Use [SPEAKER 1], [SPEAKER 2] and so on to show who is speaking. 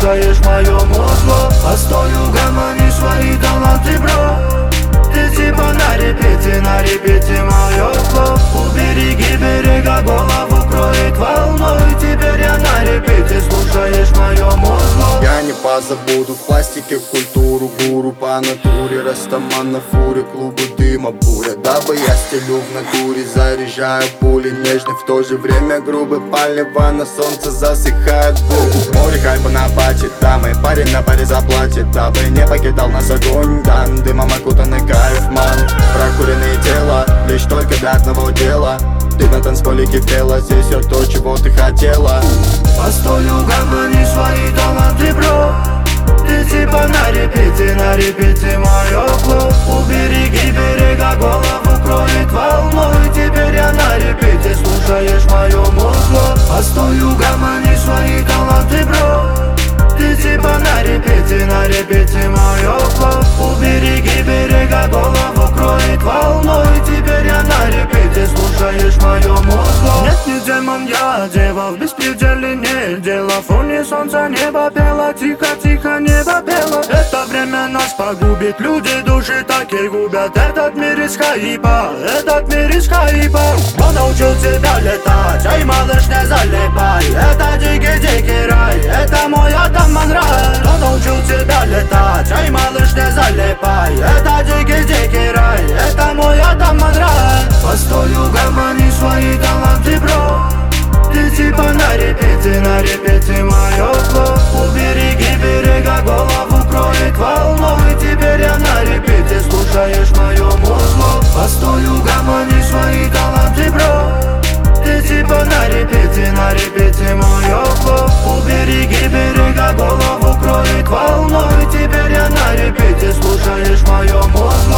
[SPEAKER 1] слушаешь мое музло. Постой, угомони свои таланты, бро. Ты типа на репите мое флоу. Убереги берега, голову кроет волной. Теперь я на репите, слушаешь мое музло.
[SPEAKER 2] Я не позабуду в пластике культуру, гуру по натуре. Растаман на фуре, клубы дыма, буря. Дабы я стелю в натуре, заряжаю пули. Нежный, в то же время грубый. Палево на солнце засыхает губы. Море хайпа на пати, да, мой парень на паре заплатит. Дабы не покидал нас огонь, да, дымом окутанный кайф, ман. Прокуренные тела, лишь только для одного дела. Ты на танцполе кипела, здесь все то, чего ты хотела.
[SPEAKER 1] Постой, угомони свои таланты, бро. Ты типа на репите мое флоу. Убереги берега, голову кроет волной. Теперь я на репите, слушаешь мое музло. Постой, угомони свои таланты, бро. Ты типа на репите мое флоу. Убереги берега, голову кроет волной. Теперь я на репите, слушаешь мое музло. Нет, не демон, я дева, в беспределе не дело. В фоне солнца небо пело, тихо, небо пело. Это время нас погубит, люди души так и губят. Этот мир из хайпа, Он научил тебя летать, эй, малыш, не залипай. Это дикий рай, это мой атаман рай. Он научил тебя летать, эй, малыш, не залипай. Это дикий рай, это мой атаман рай. Постой, угомони свои таланты, бро. Ты типа на репите мое флоу. Убереги берега, голову кроет волной. Теперь я на репите, слушаешь мое музло. Постой, угомони свои таланты, бро. Ты типа на репите мое флоу. Убереги берега, голову кроет волной. Теперь я на репите, слушаешь мое музло.